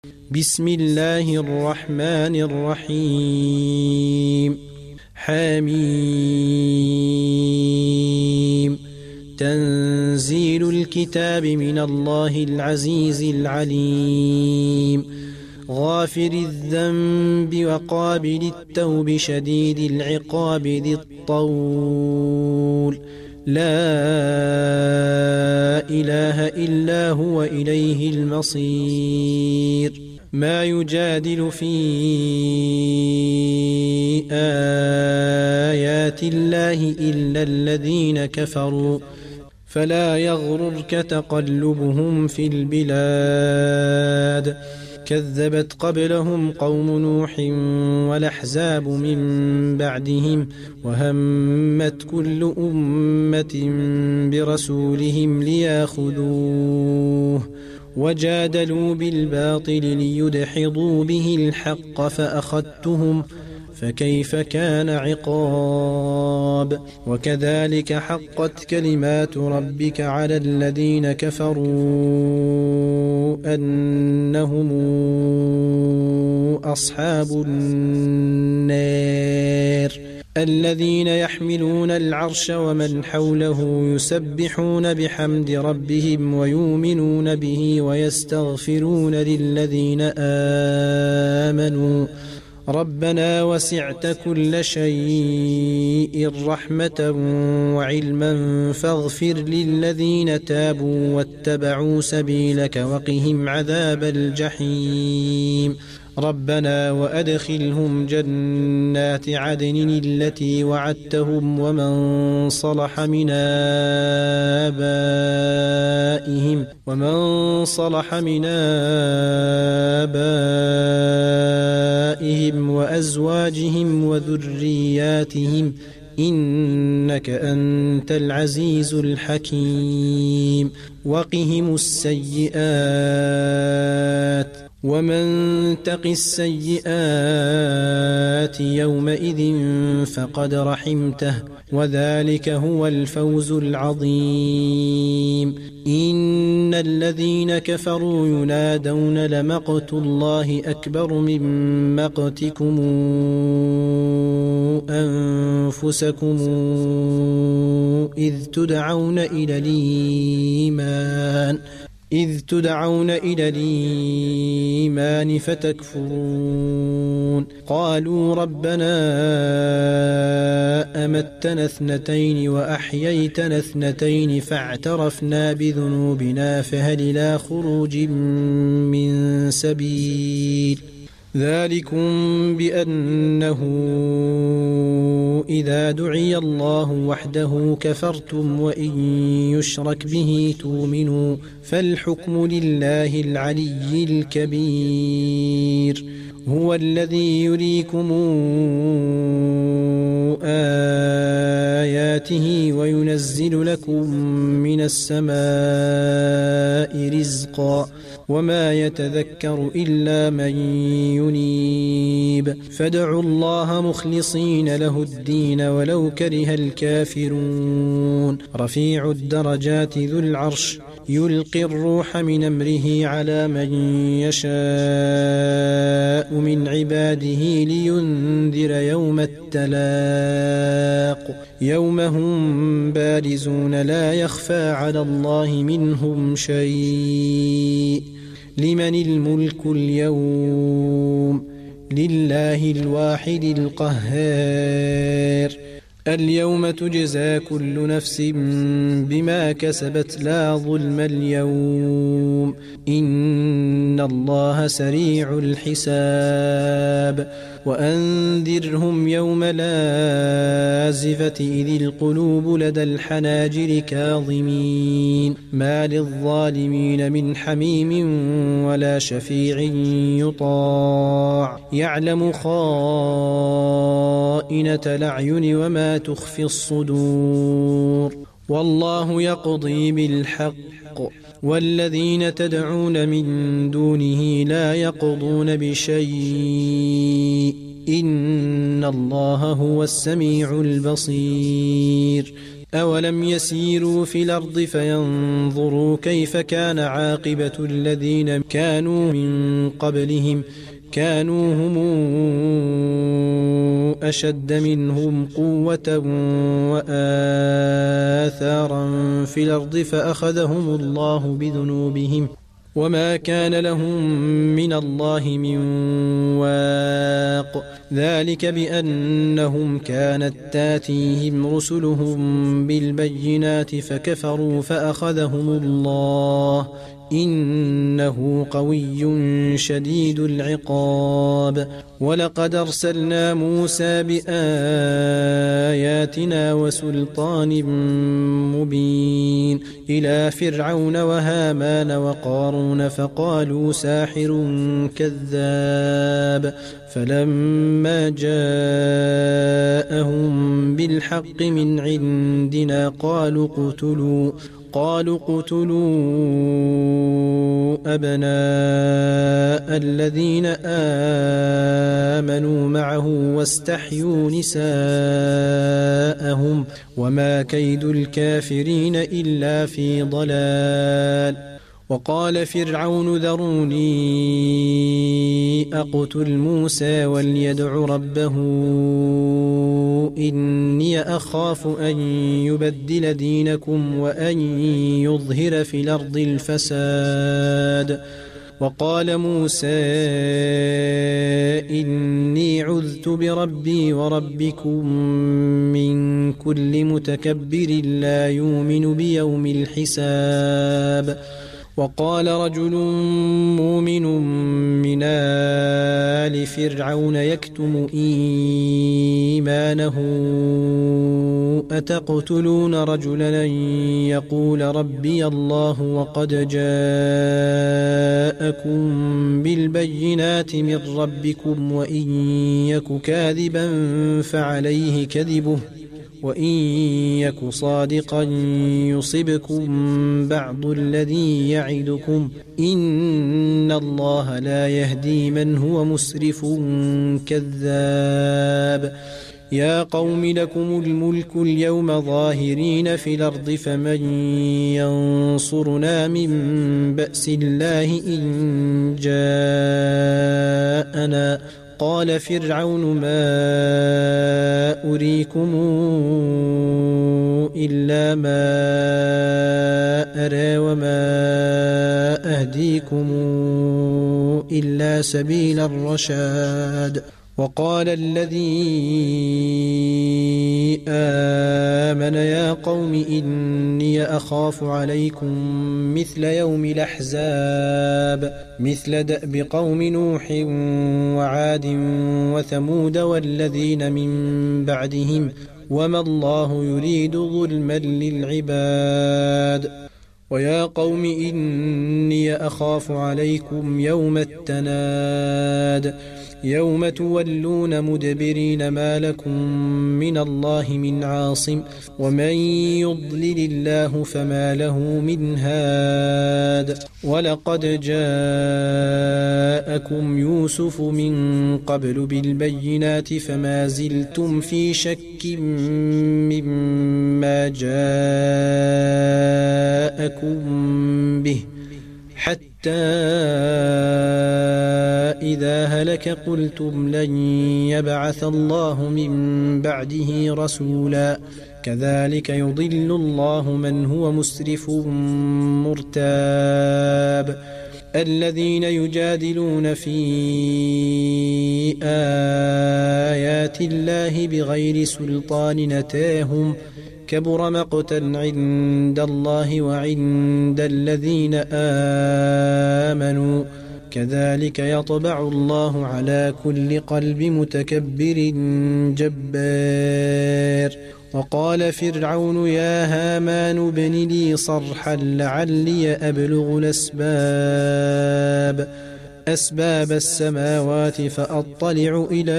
بسم الله الرحمن الرحيم حميم تنزيل الكتاب من الله العزيز العليم غافر الذنب وقابل التوب شديد العقاب ذي الطول لا إله إلا هو إليه المصير ما يجادل في آيات الله إلا الذين كفروا فلا يغررك تقلبهم في البلاد كذبت قبلهم قوم نوح والأحزاب من بعدهم وهمت كل أمة برسولهم لياخذوه وجادلوا بالباطل ليدحضوا به الحق فأخذتهم فكيف كان عقاب وكذلك حقت كلمات ربك على الذين كفروا أنهم أصحاب النار الذين يحملون العرش ومن حوله يسبحون بحمد ربهم ويؤمنون به ويستغفرون للذين آمنوا ربنا وسعت كل شيء رحمة وعلما فاغفر للذين تابوا واتبعوا سبيلك وقهم عذاب الجحيم ربنا وأدخلهم جنات عدن التي وعدتهم ومن صلح من آبائهم وأزواجهم وذرياتهم إنك أنت العزيز الحكيم وقهم السيئات ومن تق السيئات يومئذ فقد رحمته وذلك هو الفوز العظيم إن الذين كفروا ينادون لمقت الله أكبر من مقتكم أنفسكم إذ تدعون إلى الإيمان فتكفرون قالوا ربنا أمتنا اثنتين وأحييتنا اثنتين فاعترفنا بذنوبنا فهل إلى خروج من سبيل ذلكم بأنه إذا دعي الله وحده كفرتم وإن يشرك به تؤمنوا فالحكم لله العلي الكبير هو الذي يريكم آياته وينزل لكم من السماء رزقا وما يتذكر إلا من ينيب فادعوا الله مخلصين له الدين ولو كره الكافرون رفيع الدرجات ذو العرش يلقي الروح من أمره على من يشاء من عباده لينذر يوم التلاق يوم هم بارزون لا يخفى على الله منهم شيء لمن الملك اليوم لله الواحد القهار اليوم تجزى كل نفس بما كسبت لا ظلم اليوم إن الله سريع الحساب وأنذرهم يوم الآزفة إذ القلوب لدى الحناجر كاظمين ما للظالمين من حميم ولا شفيع يطاع يعلم خائنة الأعين وما تخفي الصدور والله يقضي بالحق والذين تدعون من دونه لا يقضون بشيء إن الله هو السميع البصير أولم يسيروا في الأرض فينظروا كيف كان عاقبة الذين كانوا من قبلهم كانوا هم أشد منهم قوة وآثارا في الأرض فأخذهم الله بذنوبهم وما كان لهم من الله من واق ذلك بأنهم كانت تاتيهم رسلهم بالبينات فكفروا فأخذهم الله إنه قوي شديد العقاب ولقد أرسلنا موسى بآياتنا وسلطان مبين إلى فرعون وهامان وقارون فقالوا ساحر كذاب فلما جاءهم بالحق من عندنا قالوا اقتلوا أبناء الذين آمنوا معه واستحيوا نساءهم وما كيد الكافرين إلا في ضلال وقال فرعون ذروني أقتل موسى وليدع ربه إني أخاف أن يبدل دينكم وأن يظهر في الأرض الفساد وقال موسى إني عذت بربي وربكم من كل متكبر لا يؤمن بيوم الحساب وقال رجل مؤمن من آل فرعون يكتم إيمانه أتقتلون رجلا يقول ربي الله وقد جاءكم بالبينات من ربكم وإن يك كاذبا فعليه كذبه وإن يك صادقا يصبكم بعض الذي يعدكم إن الله لا يهدي من هو مسرف كذاب يا قوم لكم الملك اليوم ظاهرين في الأرض فمن ينصرنا من بأس الله إن جاءنا قال فرعون ما أريكم إلا ما أرى وما أهديكم إلا سبيل الرشاد وقال الذي آمن يا قوم إني أخاف عليكم مثل يوم الأحزاب مثل دأب قوم نوح وعاد وثمود والذين من بعدهم وما الله يريد ظلما للعباد ويا قوم إني أخاف عليكم يوم التناد يوم تولون مدبرين ما لكم من الله من عاصم ومن يضلل الله فما له من هاد ولقد جاءكم يوسف من قبل بالبينات فما زلتم في شك مما جاءكم به حتى إذا هلك قلتم لن يبعث الله من بعده رسولا كذلك يضل الله من هو مسرف مرتاب الذين يجادلون في آيات الله بغير سلطان نتاهم كبر مقتا عند الله وعند الذين آمنوا كذلك يطبع الله على كل قلب متكبر جبار وقال فرعون يا هامان ابن لي صرحا لعلي أبلغ أسباب السماوات فأطلع إلى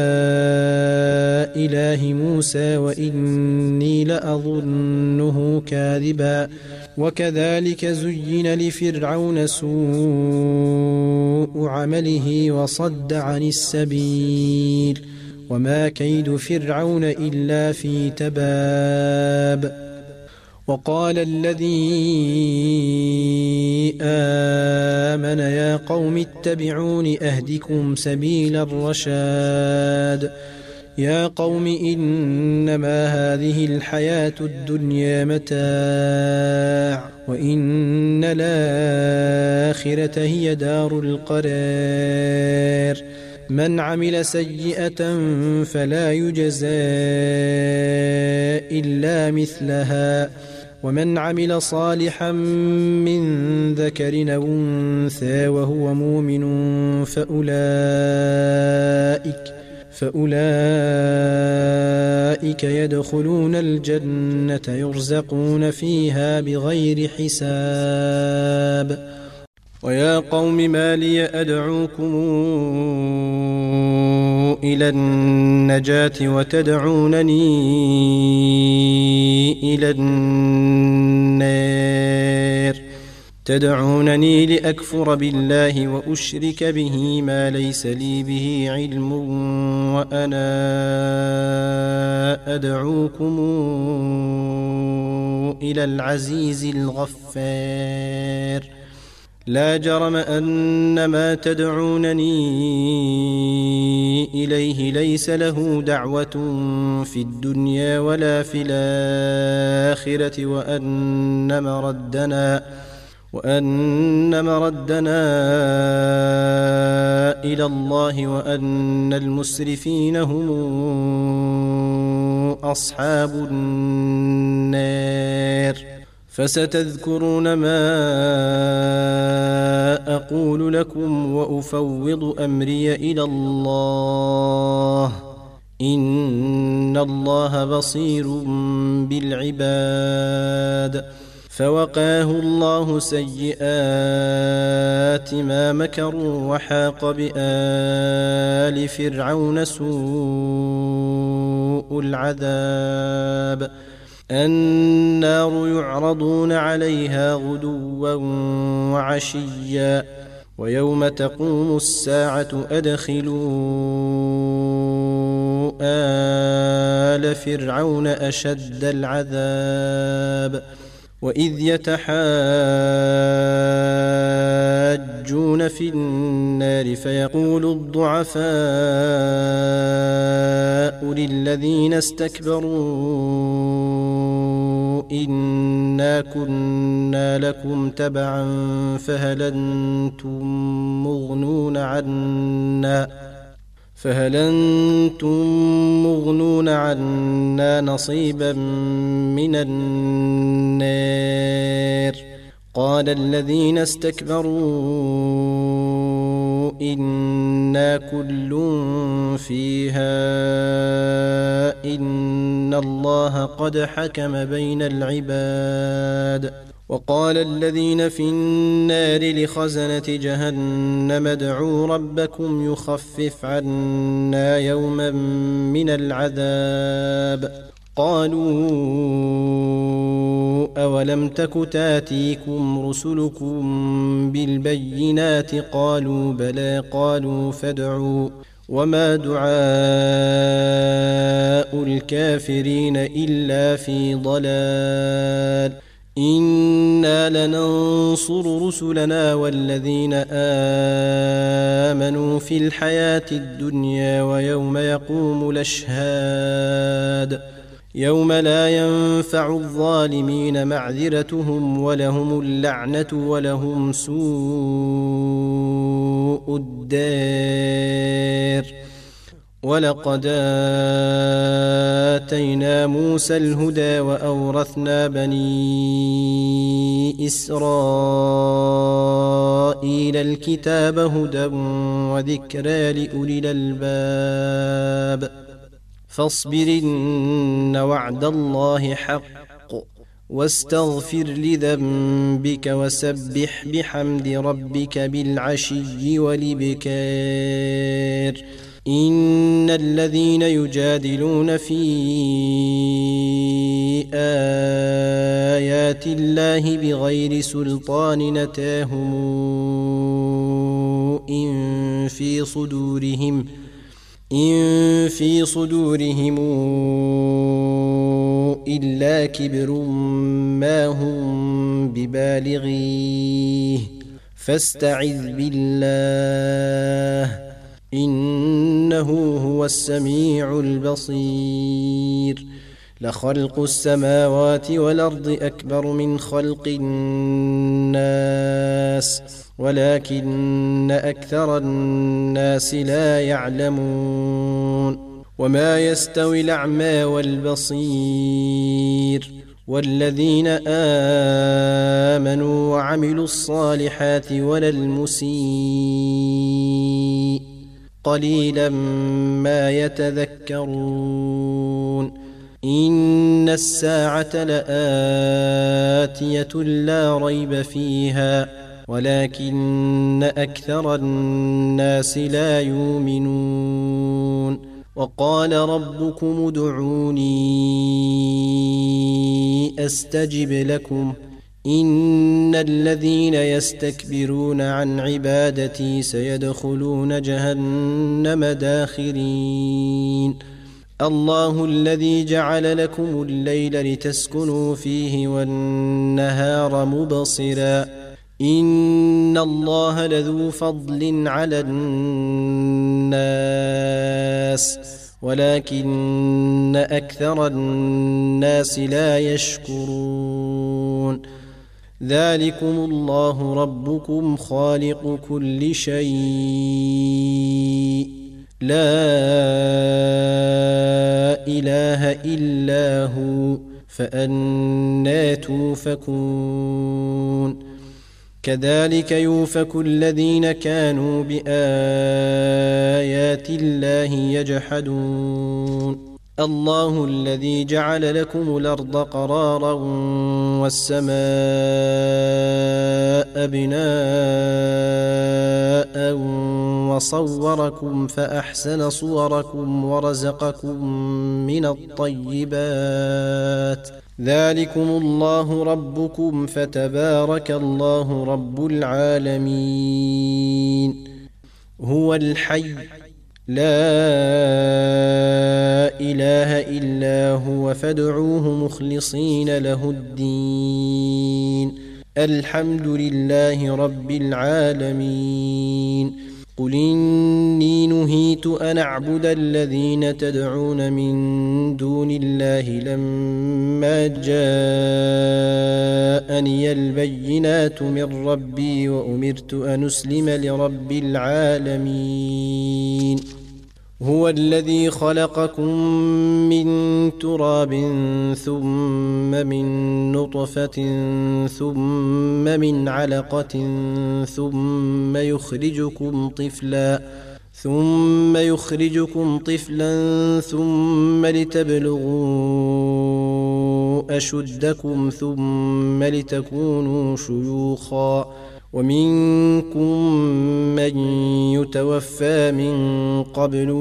إله موسى وإني لأظنه كاذبا وكذلك زين لفرعون سوء عمله وصد عن السبيل وما كيد فرعون إلا في تباب. وقال الذي آمن يا قوم اتبعون أهدكم سبيل الرشاد. يا قوم إنما هذه الحياة الدنيا متاع وإن الآخرة هي دار القرار. من عمل سيئة فلا يجزى إلا مثلها ومن عمل صالحا من ذكر أو أنثى وهو مؤمن فأولئك يدخلون الجنة يرزقون فيها بغير حساب. ويا قوم ما لي أدعوكم إلى النجاة وتدعونني إلى النار. تدعونني لأكفر بالله وأشرك به ما ليس لي به علم وأنا أدعوكم إلى العزيز الغفار. لا جرم أن ما تدعونني إليه ليس له دعوة في الدنيا ولا في الآخرة وأن مردنا إلى الله وأن المسرفين هم أصحاب النار. فستذكرون ما أقول لكم وأفوض أمري إلى الله إن الله بصير بالعباد. فوقاه الله سيئات ما مكروا وحاق بآل فرعون سوء العذاب. النار يعرضون عليها غدوا وعشيا ويوم تقوم الساعة أدخلوا آل فرعون أشد العذاب. وإذ يتحاجون في النار فيقول الضعفاء للذين استكبروا إنا كنا لكم تبعا فهل أنتم مغنون عنا نصيبا من النار. قال الذين استكبروا إنا كل فيها إن الله قد حكم بين العباد. وقال الذين في النار لخزنة جهنم ادعوا ربكم يخفف عنا يوما من العذاب. قالوا أولم تك تاتيكم رسلكم بالبينات قالوا بلى قالوا فادعوا وما دعاء الكافرين إلا في ضلال. إنا لننصر رسلنا والذين آمنوا في الحياة الدنيا ويوم يقوم الأشهاد. يوم لا ينفع الظالمين معذرتهم ولهم اللعنة ولهم سوء الدار. ولقد آتينا موسى الهدى وأورثنا بني إسرائيل الكتاب هدى وذكرى لأولي الألباب. فاصبر إن وعد الله حق واستغفر لذنبك وسبح بحمد ربك بالعشي والإبكار. إن الذين يجادلون في آيات الله بغير سلطان إن في صدورهم إلا كبر ما هم ببالغيه فاستعذ بالله إنه هو السميع البصير لخلق السماوات والأرض أكبر من خلق الناس ولكن أكثر الناس لا يعلمون وما يستوي الأعمى والبصير والذين آمنوا وعملوا الصالحات ولا المسيء قليلا ما يتذكرون إن الساعة لآتية لا ريب فيها ولكن أكثر الناس لا يؤمنون وقال ربكم ادعوني أستجب لكم إن الذين يستكبرون عن عبادتي سيدخلون جهنم داخرين الله الذي جعل لكم الليل لتسكنوا فيه والنهار مبصرا إن الله لذو فضل على الناس ولكن أكثر الناس لا يشكرون ذلكم الله ربكم خالق كل شيء لا إله إلا هو فأنى توفكون كذلك يؤفك الذين كانوا بآيات الله يجحدون الله الذي جعل لكم الأرض قرارا والسماء بناء وصوركم فأحسن صوركم ورزقكم من الطيبات ذلكم الله ربكم فتبارك الله رب العالمين هو الحي لا إله إلا هو فادعوه مخلصين له الدين الحمد لله رب العالمين قل إني نهيت أن أعبد الذين تدعون من دون الله لما جاءني البينات من ربي وأمرت أن أسلم لرب العالمين هو الذي خلقكم من تراب ثم من نطفة ثم من علقة ثم يخرجكم طفلا ثم لتبلغوا أشدكم ثم لتكونوا شيوخا ومنكم من يتوفى من قبل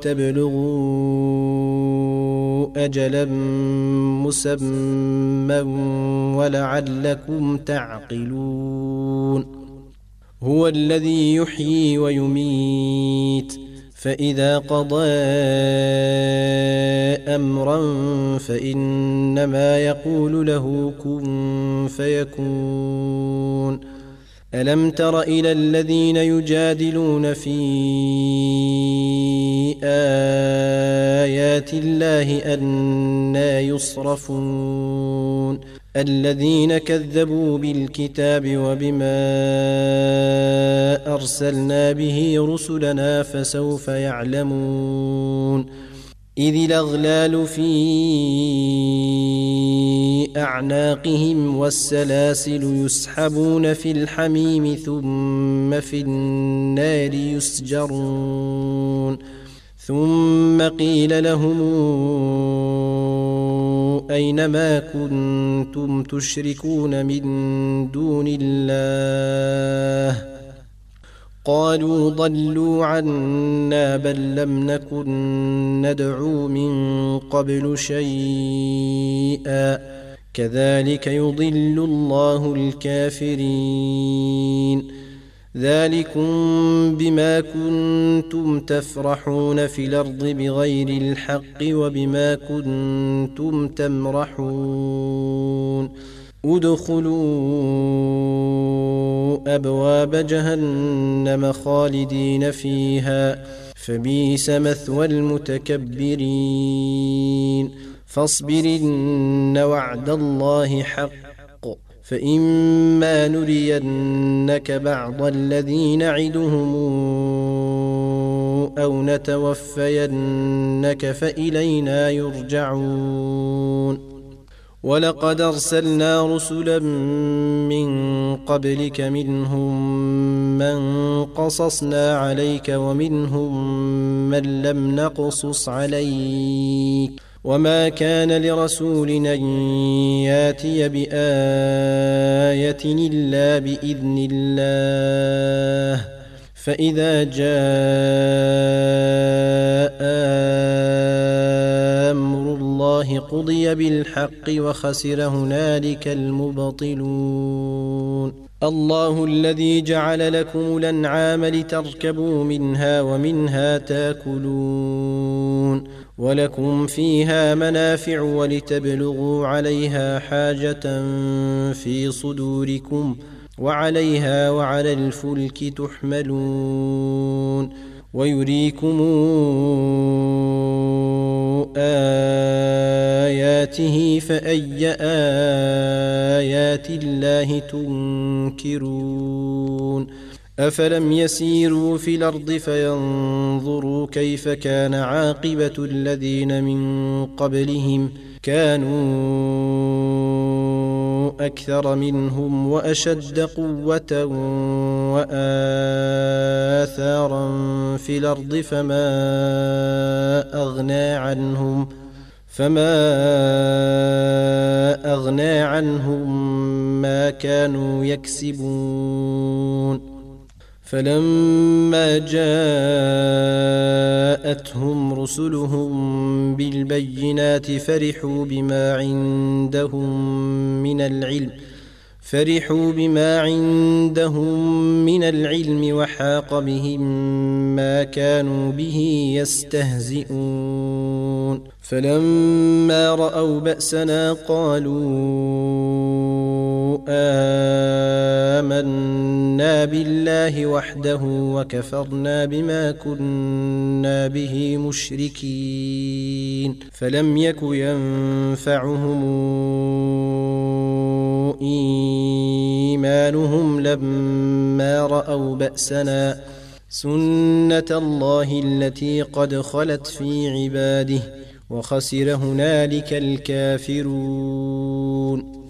ولتبلغوا أجلا مسمى ولعلكم تعقلون هو الذي يحيي ويميت فإذا قضى أمرا فإنما يقول له كن فيكون ألم تر إلى الذين يجادلون في آيات الله أنى يصرفون الذين كذبوا بالكتاب وبما أرسلنا به رسلنا فسوف يعلمون إذ الأغلال في أعناقهم والسلاسل يسحبون في الحميم ثم في النار يسجرون ثم قيل لهم أين ما كنتم تشركون من دون الله قالوا ضلوا عنا بل لم نكن ندعو من قبل شيئا كذلك يضل الله الكافرين ذلكم بما كنتم تفرحون في الأرض بغير الحق وبما كنتم تمرحون ادخلوا أبواب جهنم خالدين فيها فبئس مثوى المتكبرين فاصبر إن وعد الله حق فإما نرينك بعض الذي نعدهم أو نتوفينك فإلينا يرجعون ولقد أرسلنا رسلا من قبلك منهم من قصصنا عليك ومنهم من لم نقصص عليك وما كان لرسول أن ياتي بآية إلا بإذن الله فإذا جاء أمر الله قضي بالحق وخسر هنالك المبطلون الله الذي جعل لكم الأنعام لتركبوا منها ومنها تاكلون ولكم فيها منافع ولتبلغوا عليها حاجة في صدوركم وعليها وعلى الفلك تحملون ويريكم آياته فأي آيات الله تنكرون أفلم يسيروا في الأرض فينظروا كيف كان عاقبة الذين من قبلهم كانوا أكثر منهم وأشد قوة وآثارا في الأرض فما أغنى عنهم ما كانوا يكسبون فلما جاءتهم رسلهم بالبينات فرحوا بما عندهم من العلم وحاق بهم ما كانوا به يستهزئون فلما رأوا بأسنا قالوا آمنا بالله وحده وكفرنا بما كنا به مشركين فلم يك ينفعهم إيمانهم لما رأوا بأسنا سنة الله التي قد خلت في عباده وخسر هنالك الكافرون